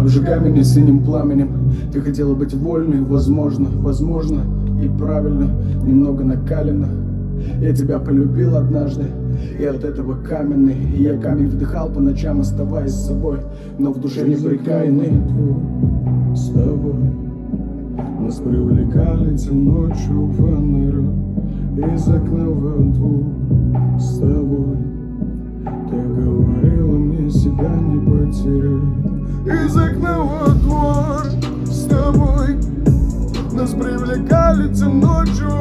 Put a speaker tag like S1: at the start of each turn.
S1: Обжигай меня синим пламенем. Ты хотела быть вольной, возможно, возможно и правильно, немного накалена. Я тебя полюбил однажды, и от этого каменный. И я камень вдыхал по ночам, оставаясь с собой, но в душе неприкаянный.
S2: С тобой нас привлекали тем ночью фонаря из окна во двор. С тобой ты говорила мне себя не потерять. Из окна во двор. С тобой нас привлекали тем ночью